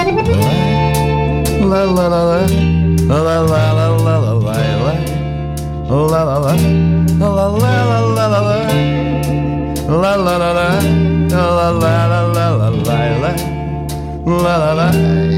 ла ла ла ла ла ла ла ла ла ла ла ла ла ла ла ла ла ла La la la la la la la la la la la la.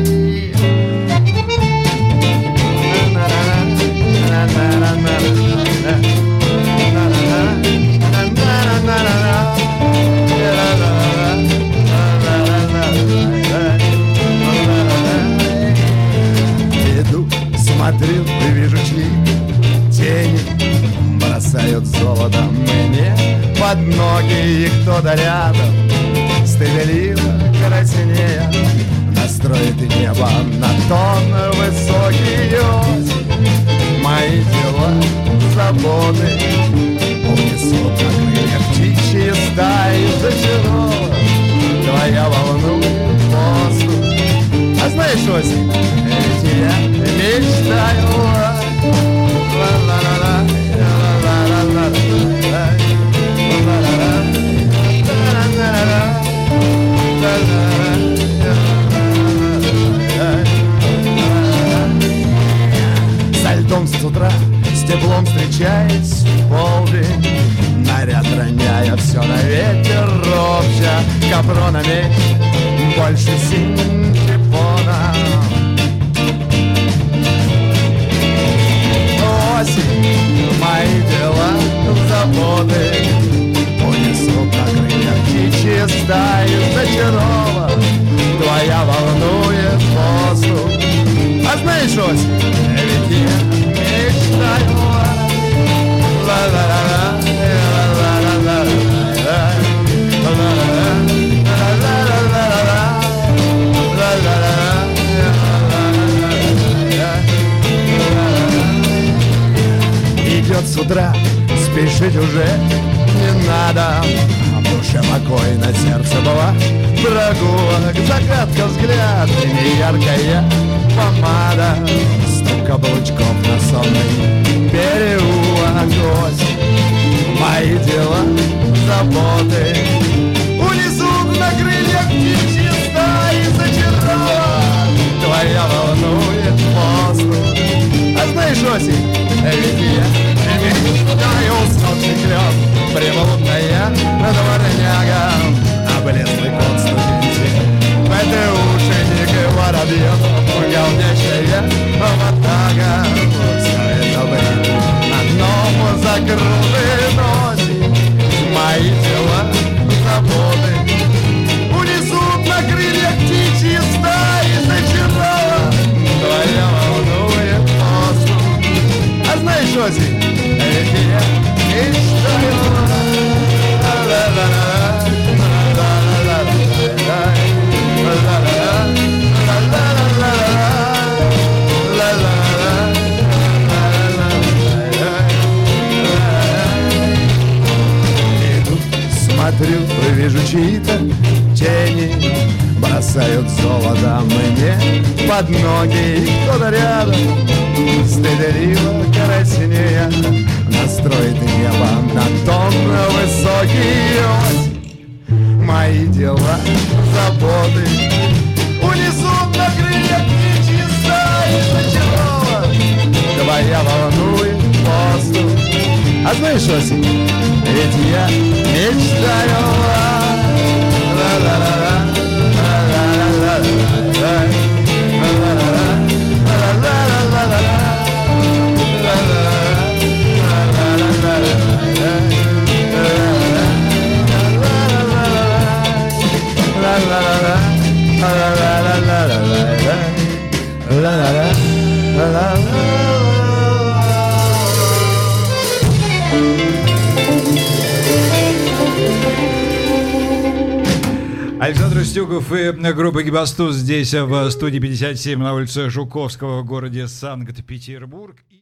Иду, смотрю и вижу чьи тени бросают золото мне под ноги, и кто-то рядом стыдливо краснея настроит небо на тон высокий. Мои дела, заботы унесут на крыльях птичьи стаи. Зачарова твоя волнует воздух. А знаешь, осень, ведь я мечтаю. Ла-ла-ла-ла, ла-ла-ла-ла-ла. Со льдом с утра, с теплом встречаясь в полдень, наряд роняя все на ветер, ропща капронами больше синтепона. Осень, мои дела, заботы унесут на крыльях птичьи стаи. Зачарова твоя волнует воздух. А знаешь, осень, ведь я мечтаю. Ла-ла-ла-ла, ла-ла-ла-ла-ла, идет с утра, спешить уже не надо. В душе покой, на сердце была прогулок, загадка взгляд и неяркая помада, стук каблучков на сонный переулок. Осень, мои дела, заботы унесут на крыльях птичьи стаи. Зачарова твоя волнует воздух. А знаешь, осень, ведь я мечтаю, уснувший клён, прямолунная дворняга, облезлый кот студентик, ПТУшник и воробьев, галдящая ватага. Все это время одному закрытый носик. Мои дела, заботы унесут на крыльях птичьи стаи. Зачарова твоя волнует воздух. А знаешь, осень, ведь я мечтаю. Иду, смотрю, вижу чьи-то тени бросают золото мне под ноги. Кто-то рядом стыдливо краснея настроит небо на тон высокий. Осень, мои дела, заботы унесут на крыльях птичьи стаи. Зачарова твоя волнует воздух. А знаешь, осень, ведь я мечтаю. Ла-ла-ла-ла, ла-ла-ла-ла-ла, Александр Стюгов и группа Гибастуз здесь в студии 57 на улице Жуковского в городе Санкт-Петербург.